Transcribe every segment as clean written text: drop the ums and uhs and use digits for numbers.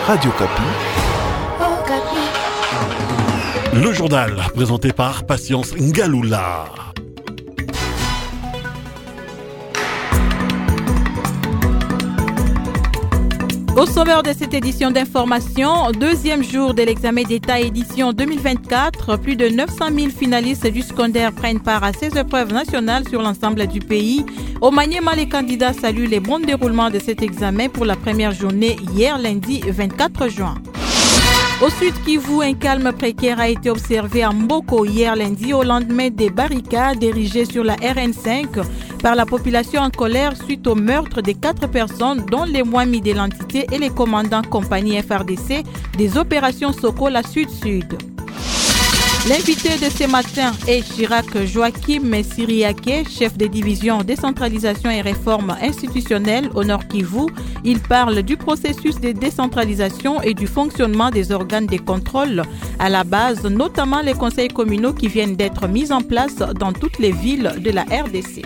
Radio Kapi. Le journal présenté par Patience Ngaloula. Au sommaire de cette édition d'information, deuxième jour de l'examen d'État édition 2024, plus de 900 000 finalistes du secondaire prennent part à ces épreuves nationales sur l'ensemble du pays. Au Maniema, les candidats saluent les bons déroulements de cet examen pour la première journée hier lundi 24 juin. Au Sud Kivu, un calme précaire a été observé à Mboko hier lundi au lendemain des barricades érigées sur la RN5 par la population en colère suite au meurtre de 4 personnes dont les Mwami de l'entité et les commandants compagnie FRDC des opérations Sokola Sud-Sud. L'invité de ce matin est Chirac Joachim Siriake, chef de division décentralisation et réforme institutionnelle au Nord Kivu. Il parle du processus de décentralisation et du fonctionnement des organes de contrôle à la base, notamment les conseils communaux qui viennent d'être mis en place dans toutes les villes de la RDC.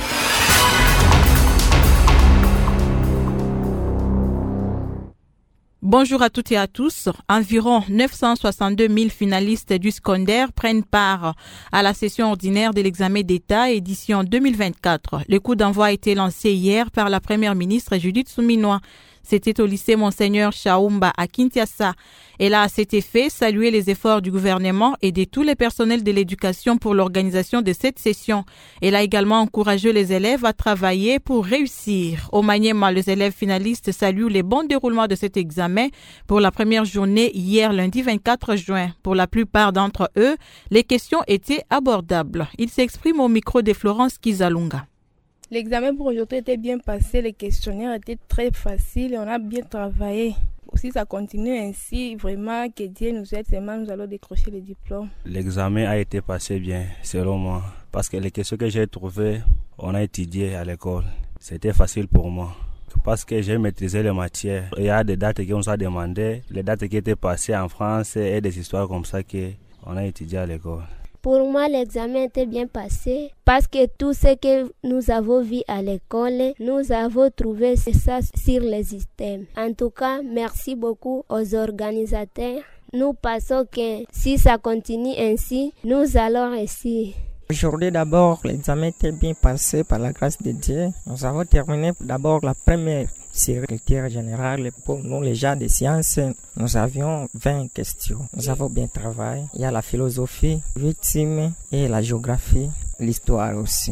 Bonjour à toutes et à tous. Environ 962 000 finalistes du secondaire prennent part à la session ordinaire de l'examen d'État édition 2024. Le coup d'envoi a été lancé hier par la première ministre Judith Suminwa. C'était au lycée Monseigneur Chaoumba à Kinshasa. Elle a à cet effet salué les efforts du gouvernement et de tous les personnels de l'éducation pour l'organisation de cette session. Elle a également encouragé les élèves à travailler pour réussir. Au Maniema, les élèves finalistes saluent les bons déroulements de cet examen pour la première journée hier lundi 24 juin. Pour la plupart d'entre eux, les questions étaient abordables. Ils s'expriment au micro de Florence Kizalunga. L'examen pour aujourd'hui était bien passé, les questionnaires étaient très faciles et on a bien travaillé. Si ça continue ainsi, vraiment que Dieu nous aide, seulement nous allons décrocher le diplôme. L'examen a été passé bien, selon moi, parce que les questions que j'ai trouvées, on a étudié à l'école. C'était facile pour moi, parce que j'ai maîtrisé les matières. Il y a des dates qu'on nous a demandées, les dates qui étaient passées en France et des histoires comme ça qu'on a étudié à l'école. Pour moi, l'examen était bien passé parce que tout ce que nous avons vu à l'école, nous avons trouvé ça sur le système. En tout cas, merci beaucoup aux organisateurs. Nous pensons que si ça continue ainsi, nous allons réussir. Aujourd'hui d'abord, l'examen était bien passé par la grâce de Dieu. Nous avons terminé d'abord la première série culturelle générale. Pour nous, les gens de sciences, nous avions 20 questions. Nous avons bien travaillé. Il y a la philosophie, victime et la géographie, l'histoire aussi.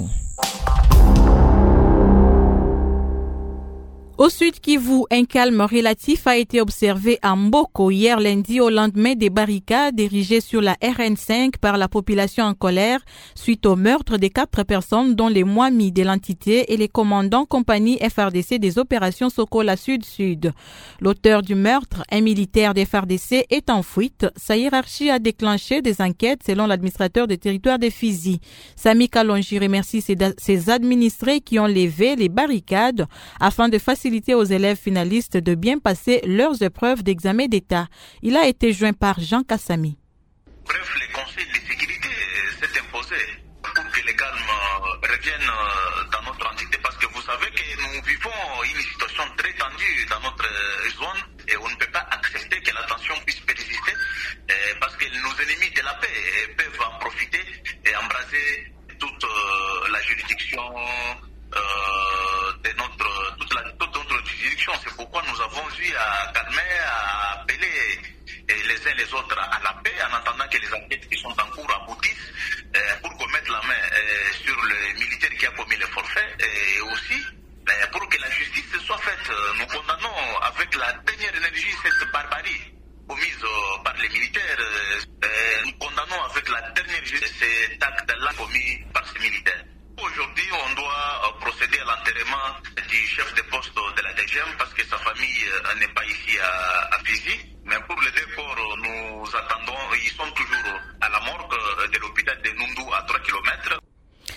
Au Sud Kivu, un calme relatif a été observé à Mboko hier lundi au lendemain des barricades érigées sur la RN5 par la population en colère suite au meurtre de 4 personnes dont les Mwami de l'entité et les commandants compagnie FRDC des opérations Sokola Sud-Sud. L'auteur du meurtre, un militaire des FRDC, est en fuite. Sa hiérarchie a déclenché des enquêtes selon l'administrateur des territoires de Fizi. Sami Kalonji remercie ses administrés qui ont levé les barricades afin de faciliter aux élèves finalistes de bien passer leurs épreuves d'examen d'État. Il a été joint par Jean Kassami. Bref, le Conseil de sécurité s'est imposé pour que le calme revienne dans notre entité parce que vous savez que nous vivons une situation très tendue dans notre zone et on ne peut pas accepter que la tension puisse persister parce que nos ennemis de la paix peuvent en profiter et embraser toute la juridiction de toute notre juridiction. C'est pourquoi nous avons eu à calmer, à appeler les uns les autres à la paix en attendant que les enquêtes qui sont en cours aboutissent pour qu'on mette la main sur le militaire qui a commis le forfait et aussi pour que la justice soit faite. Nous condamnons avec la dernière énergie cette barbarie commise par les militaires. Nous condamnons avec la dernière énergie cet acte-là commis par ces militaires. Aujourd'hui, on doit procéder à l'enterrement du chef de poste de la DGM parce que sa famille n'est pas ici à Fizi. Mais pour les deux corps, nous attendons, ils sont toujours à la morgue de l'hôpital de Nundu à 3 km.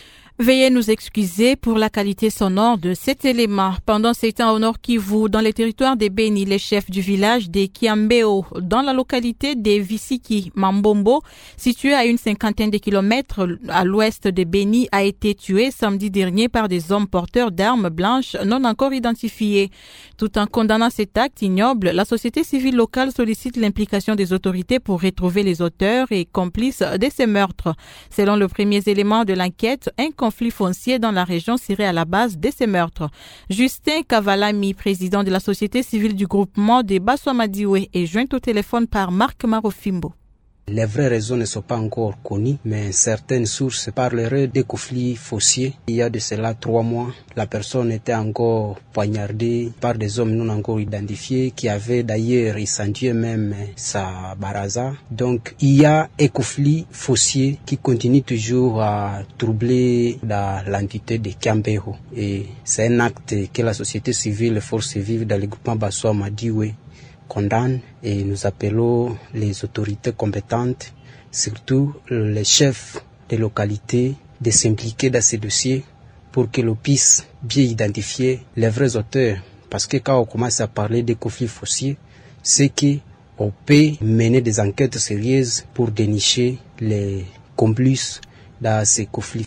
Veuillez nous excuser pour la qualité sonore de cet élément. Pendant ces temps au Nord Kivu, dans les territoires des Béni, les chefs du village des Kiambeo, dans la localité des Visiki Mambombo, située à une 50aine de kilomètres à l'ouest de Béni, a été tué samedi dernier par des hommes porteurs d'armes blanches non encore identifiées. Tout en condamnant cet acte ignoble, la société civile locale sollicite l'implication des autorités pour retrouver les auteurs et complices de ces meurtres. Selon le premier élément de l'enquête, un conflit foncier dans la région serait à la base de ces meurtres. Justin Kavalami, président de la société civile du groupement des Baswamadiwe, est joint au téléphone par Marc Marofimbo. Les vraies raisons ne sont pas encore connues, mais certaines sources parleraient de conflits fonciers. Il y a de cela 3 mois, la personne était encore poignardée par des hommes non encore identifiés qui avaient d'ailleurs incendié même sa baraza. Donc il y a un conflit foncier qui continue toujours à troubler l'entité de Kiambeo. Et c'est un acte que la société civile, les forces vives dans le groupement Baswamadiwe condamne, et nous appelons les autorités compétentes, surtout les chefs des localités, de s'impliquer dans ces dossiers pour que l'on puisse bien identifier les vrais auteurs. Parce que quand on commence à parler des conflits fonciers, c'est qu'on peut mener des enquêtes sérieuses pour dénicher les complices dans ces conflits.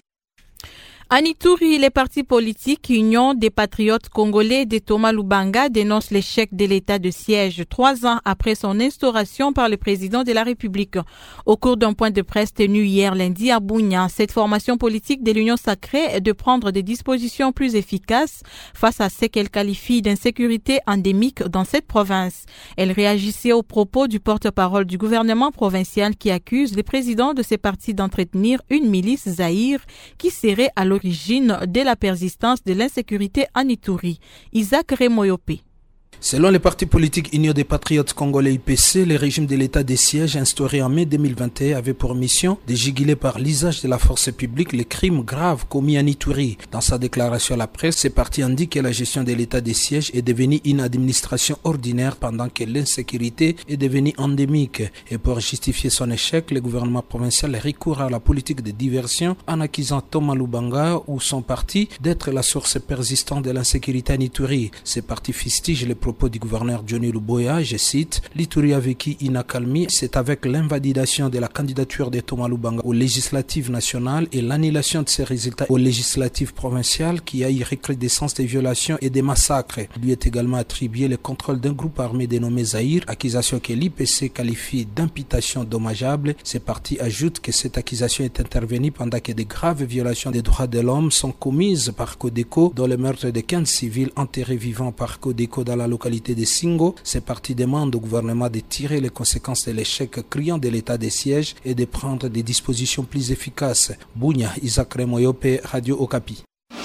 À Ituri, les partis politiques Union des patriotes congolais de Thomas Lubanga dénoncent l'échec de l'état de siège 3 ans après son instauration par le président de la République. Au cours d'un point de presse tenu hier lundi à Bunia, cette formation politique de l'Union sacrée est de prendre des dispositions plus efficaces face à ce qu'elle qualifie d'insécurité endémique dans cette province. Elle réagissait aux propos du porte-parole du gouvernement provincial qui accuse les présidents de ces partis d'entretenir une milice Zaïre qui serait à l'origine de la persistance de l'insécurité en Ituri. Isaac Remoyope. Selon les partis politiques Union des patriotes congolais UPC, le régime de l'état des sièges instauré en mai 2021 avait pour mission de juguler par l'usage de la force publique les crimes graves commis en Ituri. Dans sa déclaration à la presse, ce parti indique que la gestion de l'état des sièges est devenue une administration ordinaire pendant que l'insécurité est devenue endémique. Et pour justifier son échec, le gouvernement provincial recourt à la politique de diversion en accusant Thomas Lubanga ou son parti d'être la source persistante de l'insécurité en Ituri. Ce parti fustige les propos du gouverneur Johnny Luboya, je cite, l'Ituri a vécu une accalmie, c'est avec l'invalidation de la candidature de Thomas Lubanga aux législatives nationales et l'annulation de ses résultats aux législatives provinciales qui a eu recrudescence des violations et des massacres. Lui est également attribué le contrôle d'un groupe armé dénommé Zaïre, accusation que l'IPC qualifie d'imputation dommageable. Ce parti ajoute que cette accusation est intervenue pendant que de graves violations des droits de l'homme sont commises par Codeco, dont le meurtre de 15 civils enterrés vivants par Codeco dans la localité de Singo. Ces partis demandent au gouvernement de tirer les conséquences de l'échec criant de l'état des sièges et de prendre des dispositions plus efficaces. Bunia, Isaac Remoyope, Radio Okapi.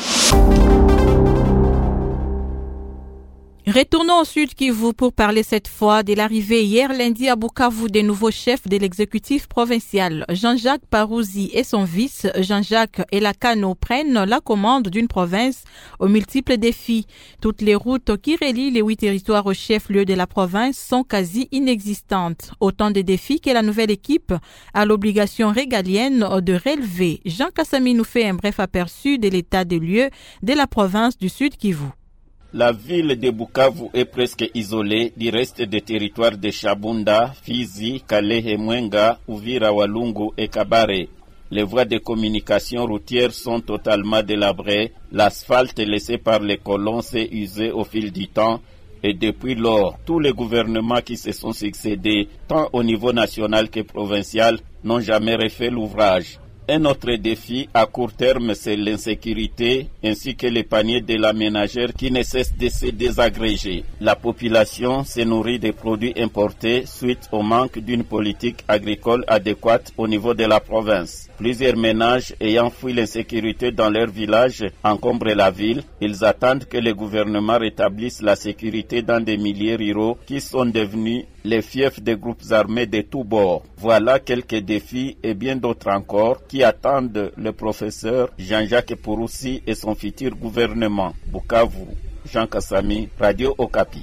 Retournons au Sud Kivu pour parler cette fois de l'arrivée hier lundi à Bukavu des nouveaux chefs de l'exécutif provincial. Jean-Jacques Parouzi et son vice, Jean-Jacques Elakano, prennent la commande d'une province aux multiples défis. Toutes les routes qui relient les 8 territoires au chef-lieu de la province sont quasi inexistantes. Autant de défis que la nouvelle équipe a l'obligation régalienne de relever. Jean Kassami nous fait un bref aperçu de l'état des lieux de la province du Sud Kivu. La ville de Bukavu est presque isolée du reste des territoires de Chabunda, Fizi, Kalehe, Mwenga, Uvira, Walungu et Kabare. Les voies de communication routières sont totalement délabrées. L'asphalte laissé par les colons s'est usé au fil du temps. Et depuis lors, tous les gouvernements qui se sont succédés, tant au niveau national que provincial, n'ont jamais refait l'ouvrage. Un autre défi à court terme, c'est l'insécurité ainsi que les paniers de la ménagère qui ne cessent de se désagréger. La population se nourrit des produits importés suite au manque d'une politique agricole adéquate au niveau de la province. Plusieurs ménages ayant fui l'insécurité dans leur village encombrent la ville. Ils attendent que le gouvernement rétablisse la sécurité dans des milieux ruraux qui sont devenus les fiefs des groupes armés de tous bords. Voilà quelques défis et bien d'autres encore qui attendent le professeur Jean-Jacques Pouroussi et son futur gouvernement. Bukavu, Jean Kassami, Radio Okapi.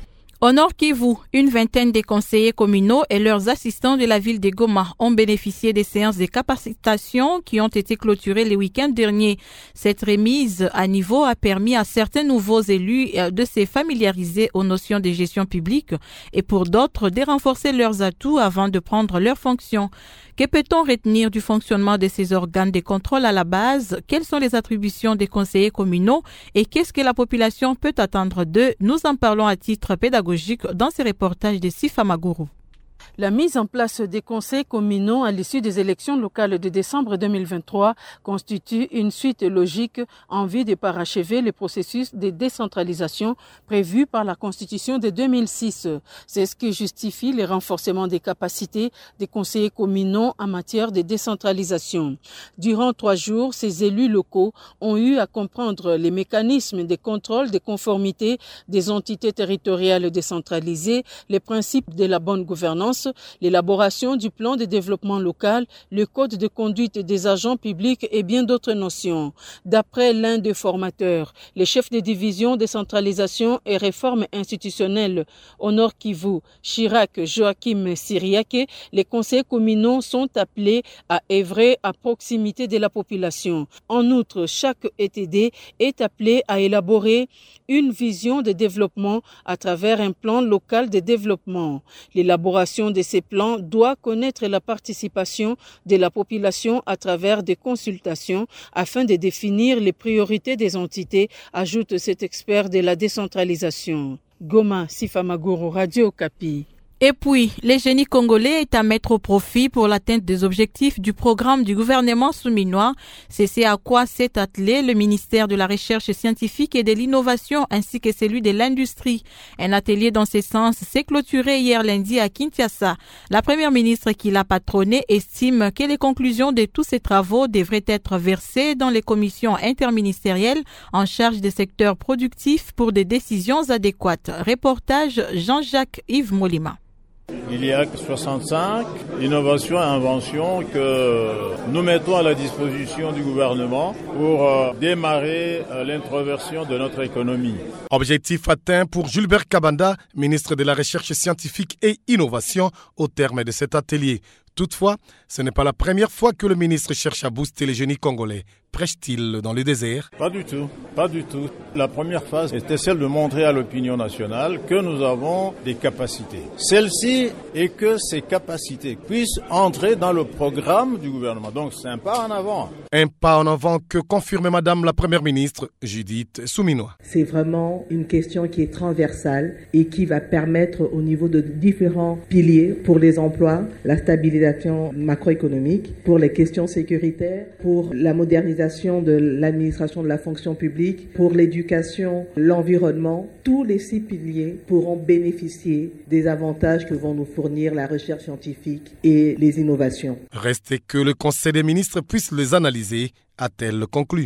Au Nord Kivu, une vingtaine des conseillers communaux et leurs assistants de la ville de Goma ont bénéficié des séances de capacitation qui ont été clôturées le week-end dernier. Cette remise à niveau a permis à certains nouveaux élus de se familiariser aux notions de gestion publique et pour d'autres de renforcer leurs atouts avant de prendre leurs fonctions. Que peut-on retenir du fonctionnement de ces organes de contrôle à la base? Quelles sont les attributions des conseillers communaux et qu'est-ce que la population peut attendre d'eux? Nous en parlons à titre pédagogique dans ce reportage de Sifa Maguru. La mise en place des conseils communaux à l'issue des élections locales de décembre 2023 constitue une suite logique en vue de parachever le processus de décentralisation prévu par la Constitution de 2006. C'est ce qui justifie le renforcement des capacités des conseillers communaux en matière de décentralisation. Durant 3 jours, ces élus locaux ont eu à comprendre les mécanismes de contrôle de conformité des entités territoriales décentralisées, les principes de la bonne gouvernance, l'élaboration du plan de développement local, le code de conduite des agents publics et bien d'autres notions. D'après l'un des formateurs, les chefs de division décentralisation et réforme institutionnelle au Nord Kivu, Chirac Joachim Siriake, les conseillers communaux sont appelés à œuvrer à proximité de la population. En outre, chaque ETD est appelé à élaborer une vision de développement à travers un plan local de développement. L'élaboration de ces plans doit connaître la participation de la population à travers des consultations afin de définir les priorités des entités, ajoute cet expert de la décentralisation. Goma, Sifa Maguru, Radio Okapi. Et puis, le génie congolais est à mettre au profit pour l'atteinte des objectifs du programme du gouvernement souminois. C'est ce à quoi s'est attelé le ministère de la Recherche scientifique et de l'Innovation ainsi que celui de l'Industrie. Un atelier dans ce sens s'est clôturé hier lundi à Kinshasa. La première ministre qui l'a patronnée estime que les conclusions de tous ces travaux devraient être versées dans les commissions interministérielles en charge des secteurs productifs pour des décisions adéquates. Reportage Jean-Jacques Yves Molima. Il y a 65 innovations et inventions que nous mettons à la disposition du gouvernement pour démarrer l'introversion de notre économie. Objectif atteint pour Gilbert Kabanda, ministre de la Recherche scientifique et Innovation, au terme de cet atelier. Toutefois, ce n'est pas la première fois que le ministre cherche à booster les génies congolais. Prêche-t-il dans le désert? Pas du tout, pas du tout. La première phase était celle de montrer à l'opinion nationale que nous avons des capacités. Celle-ci est que ces capacités puissent entrer dans le programme du gouvernement. Donc c'est un pas en avant. Un pas en avant que confirme Madame la Première ministre Judith Souminois. C'est vraiment une question qui est transversale et qui va permettre au niveau de différents piliers pour les emplois, la stabilisation macroéconomique, pour les questions sécuritaires, pour la modernisation de l'administration de la fonction publique, pour l'éducation, l'environnement. Tous les 6 piliers pourront bénéficier des avantages que vont nous fournir la recherche scientifique et les innovations. Reste que le Conseil des ministres puisse les analyser, a-t-elle conclu.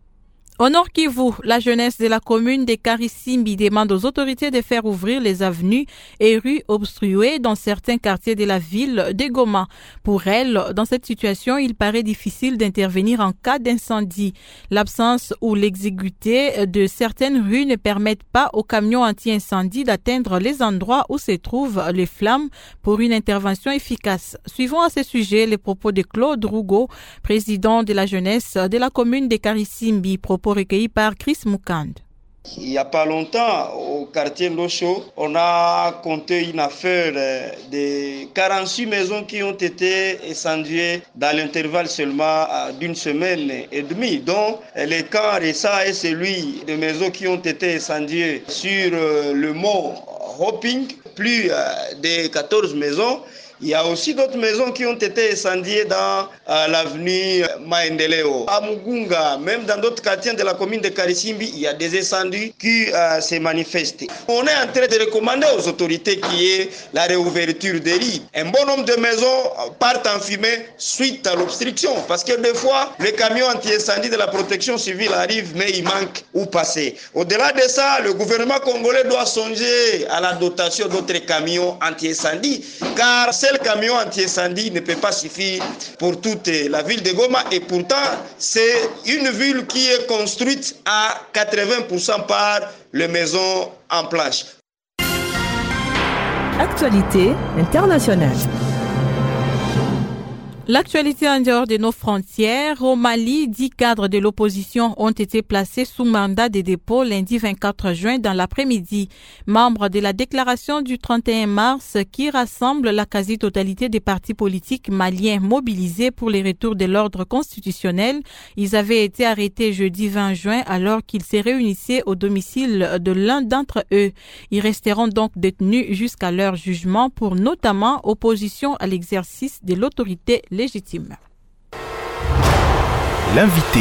Au Nord Kivu, la jeunesse de la commune de Karisimbi demande aux autorités de faire ouvrir les avenues et rues obstruées dans certains quartiers de la ville de Goma. Pour elle, dans cette situation, il paraît difficile d'intervenir en cas d'incendie. L'absence ou l'exiguïté de certaines rues ne permettent pas aux camions anti-incendie d'atteindre les endroits où se trouvent les flammes pour une intervention efficace. Suivons à ce sujet les propos de Claude Rougo, président de la jeunesse de la commune de Karisimbi, recueilli par Chris Moukand. Il n'y a pas longtemps, au quartier Locho, on a compté une affaire de 48 maisons qui ont été incendiées dans l'intervalle seulement d'une semaine et demie, dont le camp Ressa est celui de maisons qui ont été incendiées sur le mont Hoping, plus de 14 maisons. Il y a aussi d'autres maisons qui ont été incendiées dans l'avenue Maendeleo. À Mugunga, même dans d'autres quartiers de la commune de Karisimbi, il y a des incendies qui se manifestent. On est en train de recommander aux autorités qu'il y ait la réouverture des lits. Un bon nombre de maisons partent en fumée suite à l'obstruction. Parce que des fois, les camions anti-incendie de la protection civile arrivent, mais il manque où passer. Au-delà de ça, le gouvernement congolais doit songer à la dotation d'autres camions anti-incendie. Car seul camion anti-incendie ne peut pas suffire pour toute la ville de Goma et pourtant c'est une ville qui est construite à 80% par les maisons en planche. Actualité internationale. L'actualité en dehors de nos frontières. Au Mali, 10 cadres de l'opposition ont été placés sous mandat de dépôt lundi 24 juin dans l'après-midi. Membres de la déclaration du 31 mars qui rassemble la quasi-totalité des partis politiques maliens mobilisés pour les retours de l'ordre constitutionnel, ils avaient été arrêtés jeudi 20 juin alors qu'ils se réunissaient au domicile de l'un d'entre eux. Ils resteront donc détenus jusqu'à leur jugement pour notamment opposition à l'exercice de l'autorité légitime. L'invité.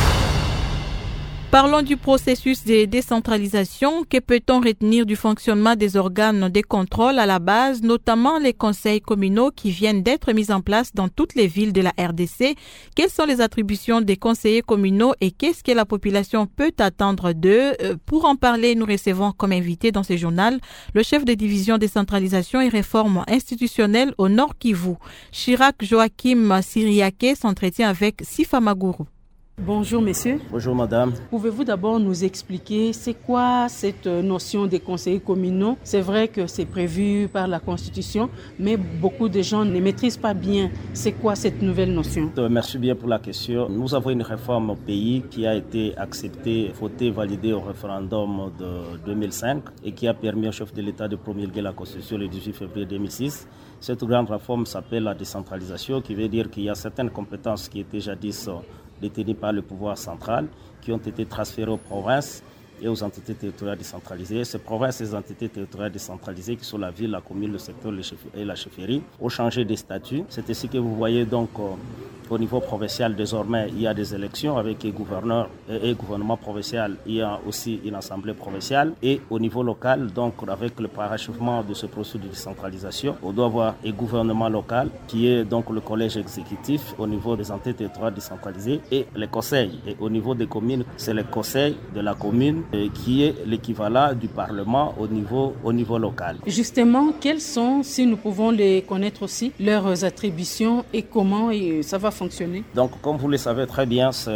Parlons du processus de décentralisation. Que peut-on retenir du fonctionnement des organes de contrôle à la base, notamment les conseils communaux qui viennent d'être mis en place dans toutes les villes de la RDC? Quelles sont les attributions des conseillers communaux et qu'est-ce que la population peut attendre d'eux? Pour en parler, nous recevons comme invité dans ce journal le chef de division décentralisation et réforme institutionnelle au Nord Kivu. Chirac Joachim Siriaké s'entretient avec Sifa Maguru. Bonjour messieurs. Bonjour madame. Pouvez-vous d'abord nous expliquer c'est quoi cette notion des conseillers communaux? C'est vrai que c'est prévu par la Constitution, mais beaucoup de gens ne maîtrisent pas bien. C'est quoi cette nouvelle notion? Merci bien pour la question. Nous avons une réforme au pays qui a été acceptée, votée, validée au référendum de 2005 et qui a permis au chef de l'État de promulguer la Constitution le 18 février 2006. Cette grande réforme s'appelle la décentralisation, qui veut dire qu'il y a certaines compétences qui étaient jadis détenues par le pouvoir central, qui ont été transférées aux provinces et aux entités territoriales décentralisées. Ces provinces et ces entités territoriales décentralisées, qui sont la ville, la commune, le secteur et la chefferie, ont changé de statut. C'est ici que vous voyez donc au niveau provincial, désormais, il y a des élections avec les gouverneurs et gouvernement provincial. Il y a aussi une assemblée provinciale. Et au niveau local, donc avec le parachèvement de ce processus de décentralisation, on doit avoir un gouvernement local qui est donc le collège exécutif au niveau des entités territoriales décentralisées et les conseils. Et au niveau des communes, c'est le conseil de la commune qui est l'équivalent du Parlement au niveau local. Justement, quelles sont, si nous pouvons les connaître aussi, leurs attributions et comment ça va fonctionner? Donc, comme vous le savez très bien, c'est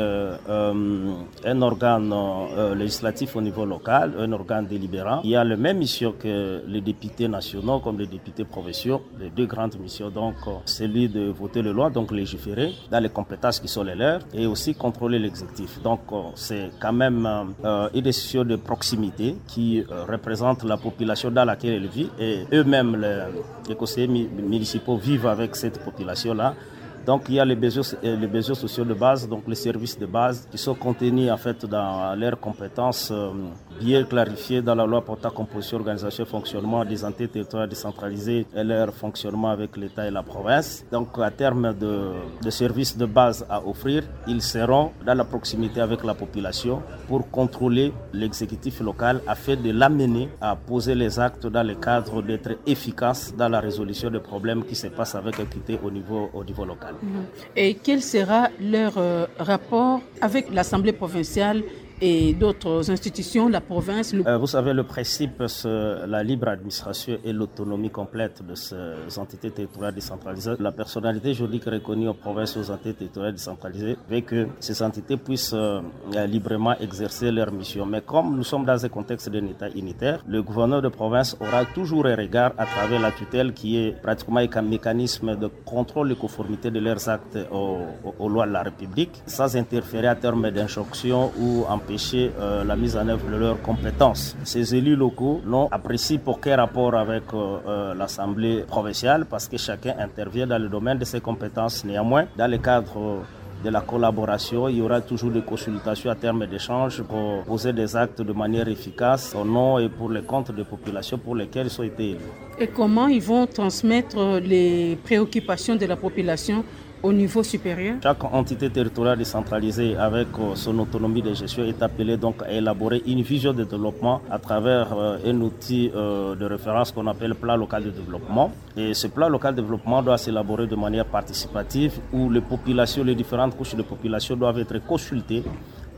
un organe législatif au niveau local, un organe délibérant. Il y a la même mission que les députés nationaux comme les députés provinciaux, les deux grandes missions. Donc, celui de voter les lois, donc légiférer dans les compétences qui sont les leurs et aussi contrôler l'exécutif. Donc, c'est quand même une décision de proximité qui représente la population dans laquelle elle vit et eux-mêmes, les conseillers municipaux vivent avec cette population-là. Donc il y a les besoins sociaux de base, donc les services de base qui sont contenus en fait dans leurs compétences bien clarifiées dans la loi portant composition, organisation et fonctionnement des entités territoriales décentralisées et leur fonctionnement avec l'État et la province. Donc à terme de services de base à offrir, ils seront dans la proximité avec la population pour contrôler l'exécutif local afin de l'amener à poser les actes dans le cadre d'être efficace dans la résolution des problèmes qui se passent avec équité au niveau local. Et quel sera leur rapport avec l'Assemblée provinciale et d'autres institutions, la province? Vous savez, le principe, c'est la libre administration et l'autonomie complète de ces entités territoriales décentralisées. La personnalité juridique reconnue aux provinces et aux entités territoriales décentralisées veut que ces entités puissent librement exercer leur mission. Mais comme nous sommes dans un contexte d'un État unitaire, le gouverneur de province aura toujours un regard à travers la tutelle qui est pratiquement un mécanisme de contrôle et conformité de leurs actes aux lois de la République, sans interférer à terme d'injonction ou empêcher la mise en œuvre de leurs compétences. Ces élus locaux n'ont apprécié aucun rapport avec l'Assemblée provinciale parce que chacun intervient dans le domaine de ses compétences. Néanmoins, dans le cadre de la collaboration, il y aura toujours des consultations à terme d'échange pour poser des actes de manière efficace au nom et pour les comptes des populations pour lesquelles ils ont été élus. Et comment ils vont transmettre les préoccupations de la population au niveau supérieur? Chaque entité territoriale décentralisée avec son autonomie de gestion est appelée donc à élaborer une vision de développement à travers un outil de référence qu'on appelle plan local de développement. Et ce plan local de développement doit s'élaborer de manière participative où les populations, les différentes couches de population doivent être consultées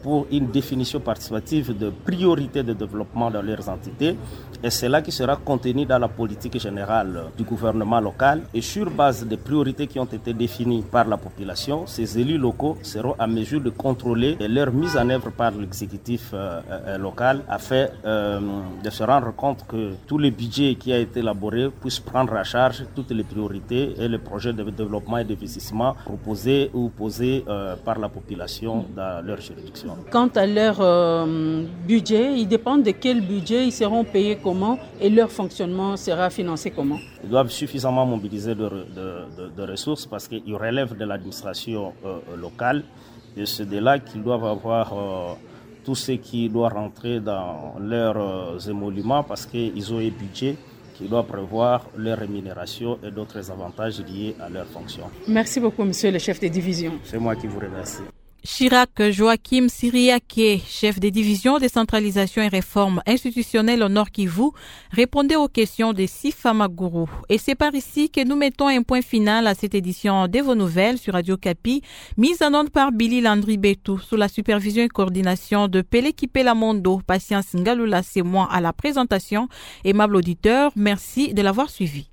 pour une définition participative de priorités de développement dans leurs entités. Et c'est là qui sera contenu dans la politique générale du gouvernement local. Et sur base des priorités qui ont été définies par la population, ces élus locaux seront en mesure de contrôler leur mise en œuvre par l'exécutif local afin de se rendre compte que tout le budget qui a été élaboré puisse prendre à charge toutes les priorités et les projets de développement et d'investissement proposés ou posés par la population dans leur juridiction. Quant à leur budget, ils dépendent de quel budget, ils seront payés comment et leur fonctionnement sera financé comment? Ils doivent suffisamment mobiliser de ressources parce qu'ils relèvent de l'administration locale et c'est de là qu'ils doivent avoir tout ce qui doit rentrer dans leurs émoluments parce qu'ils ont un budget qui doit prévoir leur rémunération et d'autres avantages liés à leur fonction. Merci beaucoup, monsieur le chef de division. C'est moi qui vous remercie. Chirac Joachim Siriaké, chef des divisions décentralisation et réforme institutionnelle au Nord Kivu, répondait aux questions de Sifa Maguru. Et c'est par ici que nous mettons un point final à cette édition de vos nouvelles sur Radio Kapi, mise en onde par Billy Landry Betou, sous la supervision et coordination de Pele Kipela Mondo. Patience Ngalula, c'est moi à la présentation. Aimable auditeur, merci de l'avoir suivi.